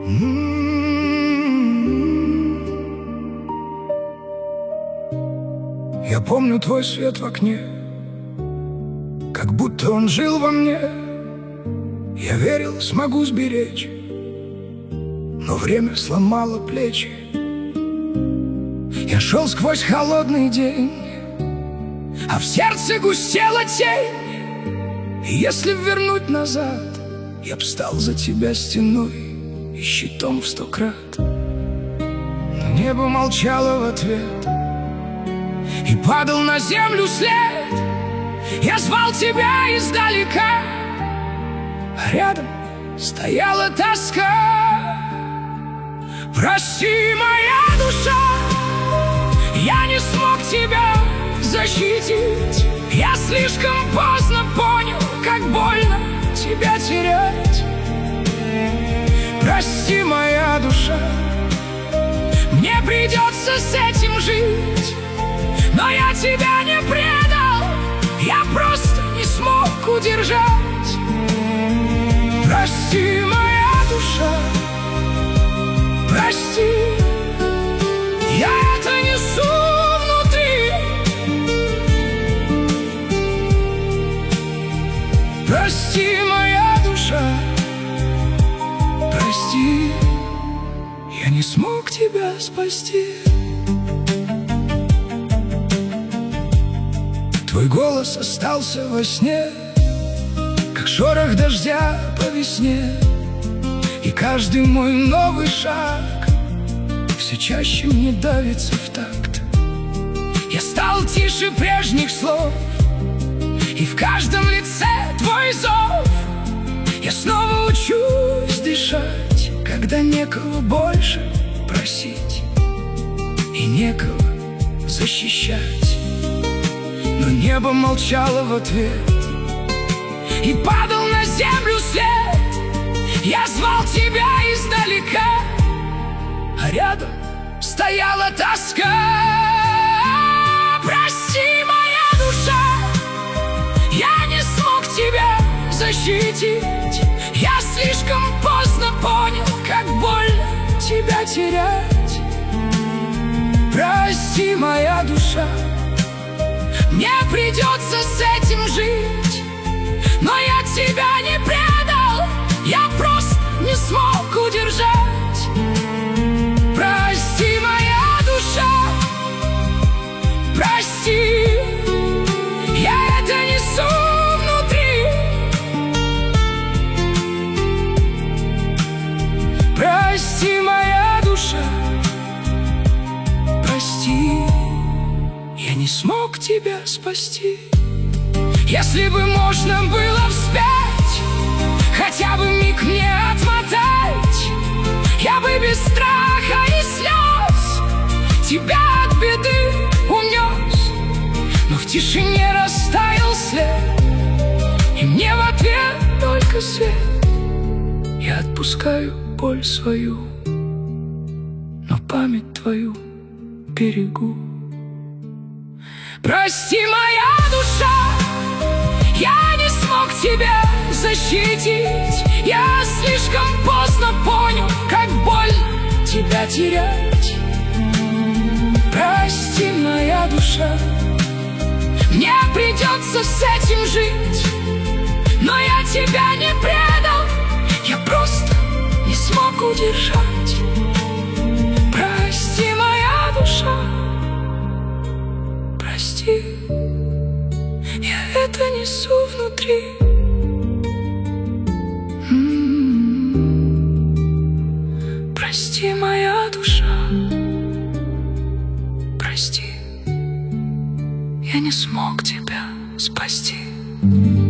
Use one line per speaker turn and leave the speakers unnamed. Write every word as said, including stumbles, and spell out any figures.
Я помню твой свет в окне, как будто он жил во мне. Я верил, смогу сберечь, но время сломало плечи. Я шел сквозь холодный день, а в сердце густела тень. И если вернуть назад, я б стал за тебя стеной и щитом в сто крат. Но небо молчало в ответ, и падал на землю след. Я звал тебя издалека, а рядом стояла тоска. Прости, моя душа, я не смог тебя защитить. Я слишком поздно понял, как больно тебя терять. Прости, моя душа, мне придется с этим жить. Но я тебя не предал, я просто не смог удержать. Прости, моя душа, прости, я это несу внутри. Прости, моя душа, прости, я не смог тебя спасти. Твой голос остался во сне, как шорох дождя по весне. И каждый мой новый шаг все чаще мне давится в такт. Я стал тише прежних слов, и в каждом лице твой зов. Я снова учусь дышать, когда некого больше просить и некого защищать. Но небо молчало в ответ, и падал на землю свет. Я звал тебя издалека, а рядом стояла тоска. Прости, моя душа, я не смог тебя защитить. Я слишком поздно понял, как больно тебя терять. Прости, моя душа, мне придется с этим жить. Но я тебя не предал, я просто не смог удержать. Прости, моя душа, прости, я это несу внутри. Прости, моя душа, прости, я не смог тебя спасти. Если бы можно было вспять, хотя бы миг мне отмотать, я бы без страха и слез тебя от беды унес. Но в тишине растаял след, и мне в ответ только свет. Я отпускаю боль свою, но память твою берегу. Прости, моя душа, я не смог тебя защитить. Я слишком поздно понял, как больно тебя терять. Прости, моя душа, мне придется с этим жить. Но я тебя не предал, я просто не смог удержать. Прости, моя душа, прости, я это несу внутри. М-м-м. Прости, моя душа, прости, я не смог тебя спасти.